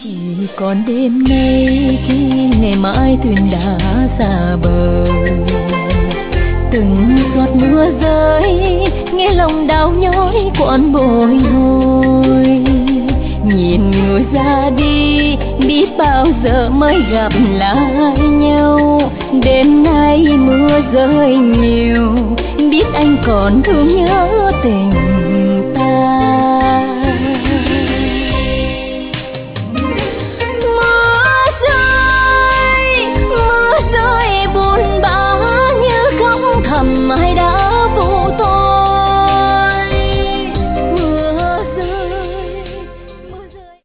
Chỉ còn đêm nay khi ngày mai thuyền đã xa bờ, từng giọt mưa rơi nghe lòng đau nhói cuộn bồi hồi. Nhìn người ra đi biết bao giờ mới gặp lại nhau. Đêm nay mưa rơi nhiều biết anh còn thương nhớ tình